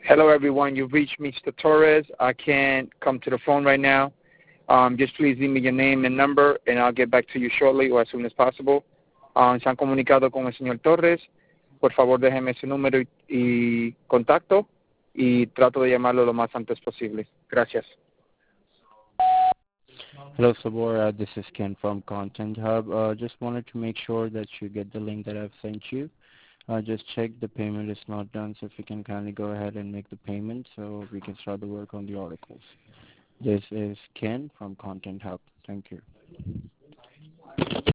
Hello, everyone. You've reached Mr. Torres. I can't come to the phone right now. Just please leave me your name and number, and I'll get back to you shortly or as soon as possible. Se han comunicado con el señor Torres. Por favor, déjeme su número y contacto y trato de llamarlo lo más antes posible. Gracias. Hello, Sabor. This is Ken from Content Hub. Just wanted to make sure that you get the link that I've sent you. Just check the payment is not done, so if you can kindly go ahead and make the payment so we can start the work on the articles. This is Ken from Content Hub. Thank you.